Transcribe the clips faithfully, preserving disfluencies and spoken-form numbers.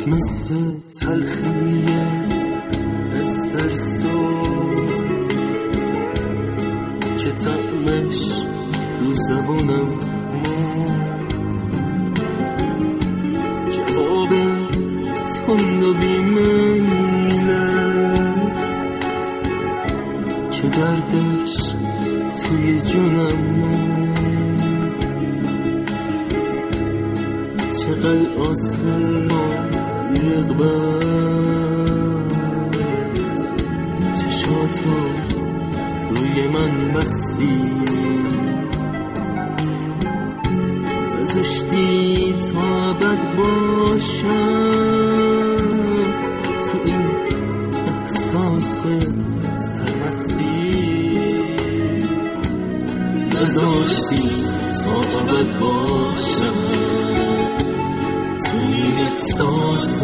مثل تلخی اسپرسو که طعمش رو زبونم موند، جواب تند و بی‌منت که دردش توی جونم موند. چقدر آسه رغبت چشاتو روی من بستی، گذاشتی تا ابد باشم تو این احساس سرمستی، گذاشتی تا ابد باشم تو این احساس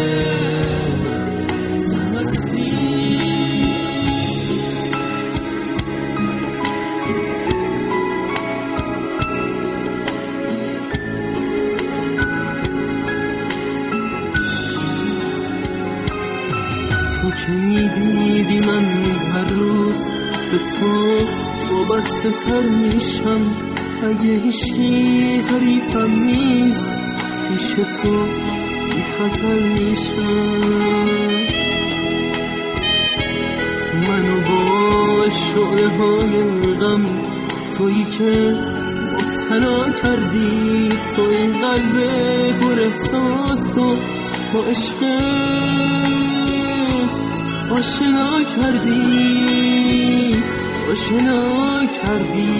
سرمستی. تو که میدیدی من هر روز به تو وابسته تر میشم، اگه هیچی حریفم نیست پیش تو بی خطر میشم. منو با شعله های غم تویی که مبتلا کردی، تو این قلب پر احساس و با عشقت آشنا کردی، آشنا کردی.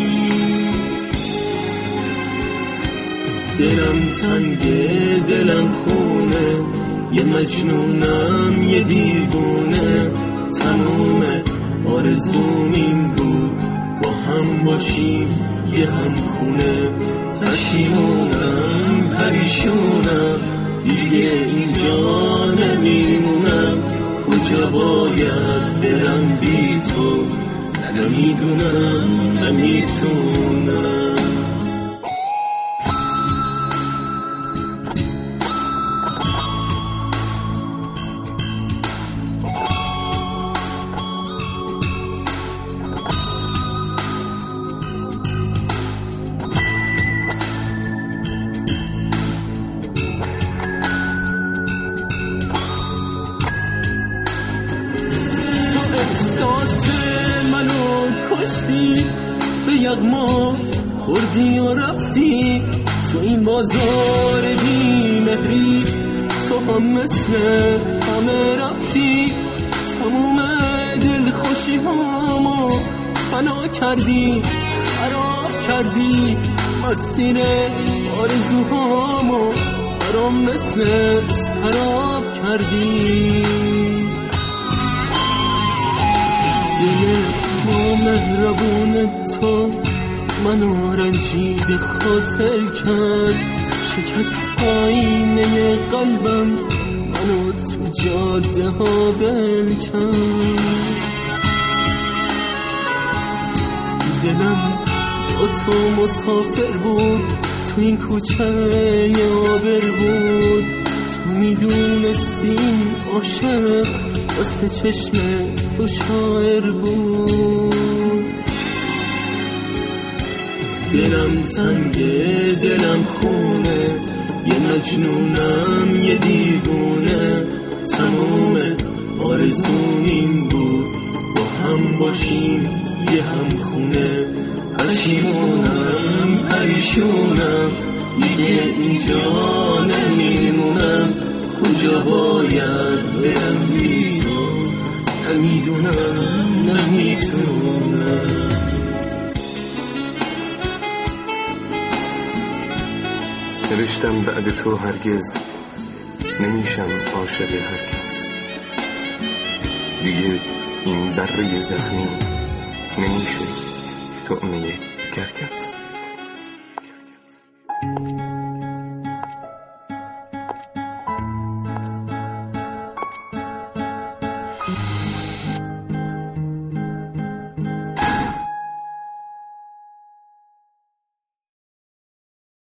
دلم تنگه دلم خونه، یه مجنونم یه دیوونه، تموم آرزوم این بود با هم باشیم یه هم خونه. پشیمونم پریشونم دیگه اینجا نمیمونم، کجا باید برم بی تو نمیدونم نمیتونم. به یغما خوردی و رفتی تو این بازار بی مهری، تو هم مثل همه رفتی، تموم دل خوشی هامو فنا کردی، خراب کردی مسیر آرزوهامو برام مثل سراب کردی. دل مهربون تو منو رنجیده خاطر کرد، شکست آینه قلبم منو تو جاده ها بل کرد. دلم با تو مسافر بود تو این کوچه آبر بود، تو میدونستی عاشق واسه چشم تو شاعر بود. دلم تنگه دلم خونه، یه مجنونم یه دیوونه، تمام آرزوم این بود با هم باشیم یه هم خونه. پشیمونم پریشونم دیگه اینجا نمیمونم، کجا باید برم بی تو نمیدونم نمیتونم. نوشتم بعد تو هرگز نمیشم عاشق هرکس، دیگه این بره زخمی نمیشه طعمه کرکس.